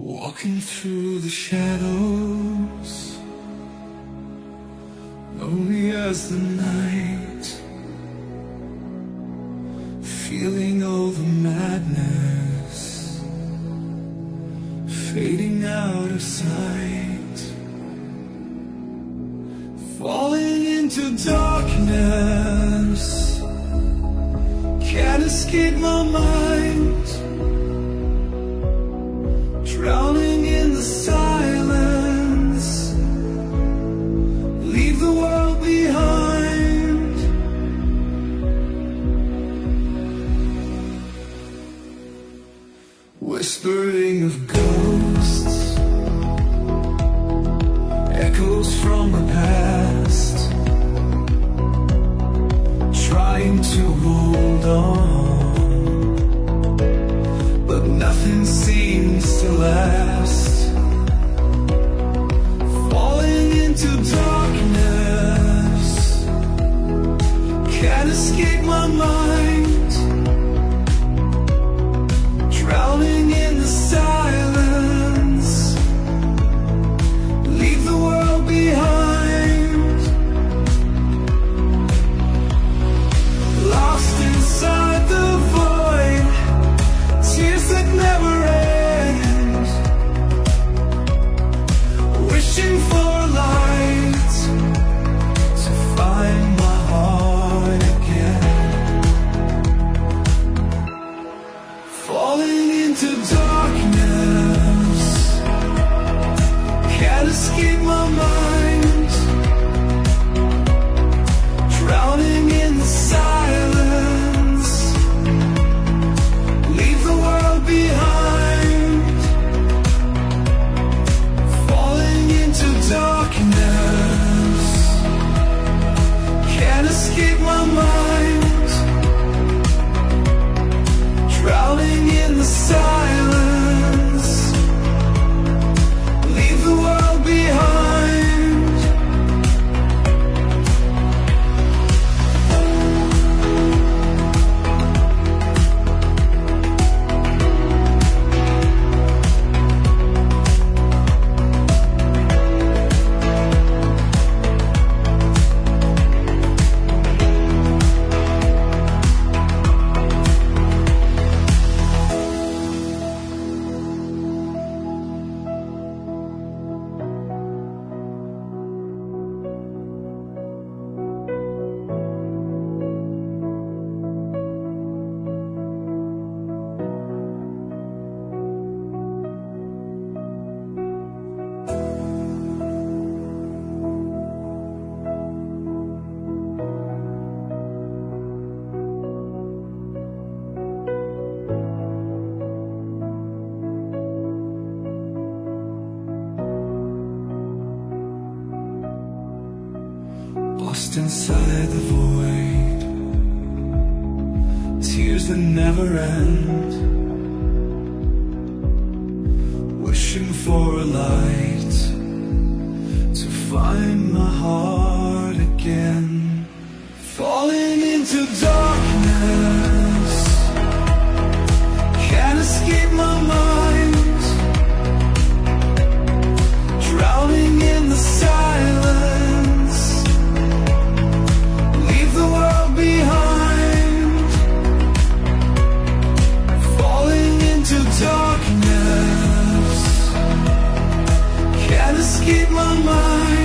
Walking through the shadows, lonely as the night, feeling all the madness, fading out of sight, falling into darkness, can't escape my mind. Drowning in the silence, leave the world behind. Whispering of ghosts, echoes from the past, trying to hold on, but nothing seems to last. Falling into darkness, can't escape my mind. Drowning in the silence, leave the world behind. Lost inside the void, tears that never end, wishing for a light to find my heart again. Falling into darkness, can't escape my mind. Drowning in the silence, leave the world behind. Falling into darkness, can't escape my mind. Drowning in the silence, leave the world behind. Lost inside the void, tears that never end, wishing for a light to find my heart again. Falling into darkness, can't escape my mind. Drowning in the silence, leave the world behind. Falling into darkness, can't escape my mind.